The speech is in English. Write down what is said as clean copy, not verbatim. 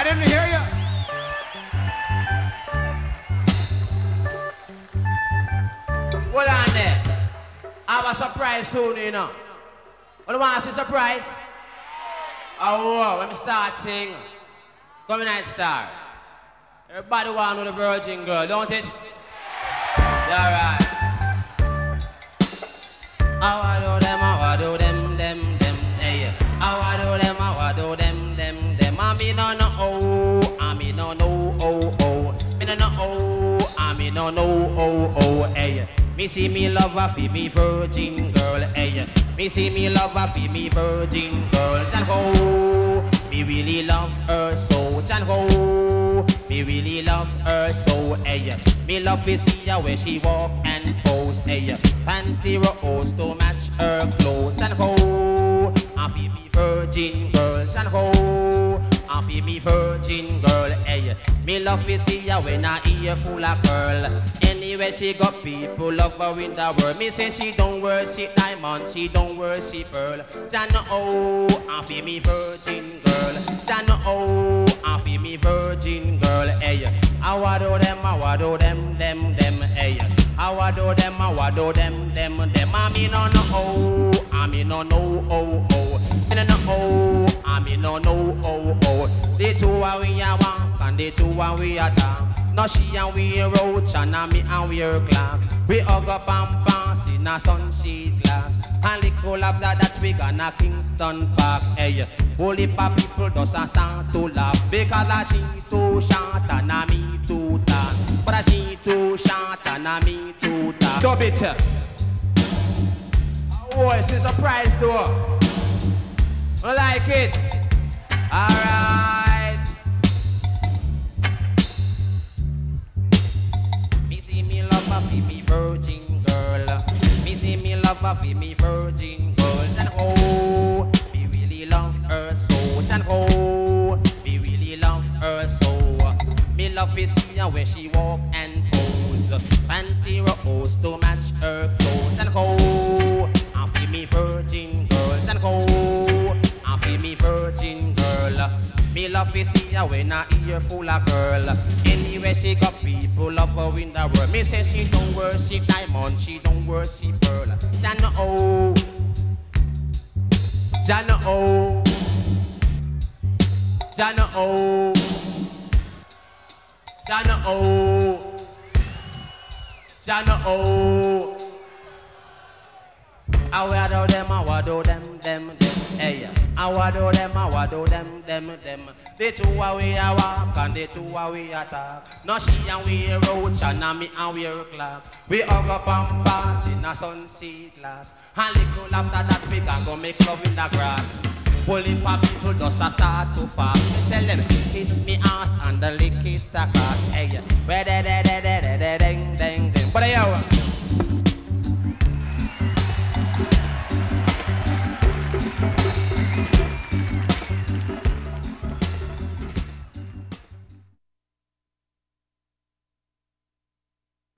I didn't hear you. Hold on there. I have a surprise soon, you know. What do you want to see surprise? Oh, let me start singing. Come in, Star. Everybody want to know the virgin girl, don't it? Yeah, right. I do them, hey. I do them, I mean, no, oh, I mean, no, oh. Me no, oh, I mean, no, oh, hey. Me see me love her for me virgin girl, hey. Me see me love her for me virgin girl. And oh, me really love her so. And oh, me really love her so, hey. Me love to see her when she walk and pose, hey. Fancy rose to match her clothes. And oh, I feel me virgin girl. And oh, I feel me virgin girl, hey. Me love to see her when I ear full of curl. Anywhere she got people love her in the world. Me say she don't worship diamond, she don't worship pearl. Jana oh, I feel me virgin girl. Jana oh, I feel me virgin girl, hey. I wado them, hey. I wado them, I mean no, oh, I mean no, oh. Me no, oh, I mean no, oh. The two are we are one, and the two are we are talk. Now she and we roach and me and we her clocks. We hug up and pass in a sunshade glass. And little after that we gonna Kingston Park, hey. Holy pa people just a start to laugh. Because she too short and me too tall. But she too short and me too tall. Dub it. Oh, it's a surprise though. I like it. Alright. Me virgin girl. Me see me love her for me virgin girl. And oh, me really love her so. And oh, me really love her so. Me love to see her when she walk and pose. Fancy rose to match her clothes. And oh, I feel me virgin girl. And oh, I feel me virgin girl. Me love to see her when I ear full of girl. Anywhere she got people love her in the world. Me say she don't worship diamond, she don't worship pearl. Jana oh, Jana oh, Jana oh, Jana oh, Jana oh. I wado them, hey. I wado them. The two are we a walk and the two are we a talk. Now she and we a roach and me and we a clocks. We hug up and pass in a sunset glass. And little after that we can go make love in the grass. Pulling for people just a start to fast. Tell them kiss me ass and the lick it across. Hey, where ding. But yo.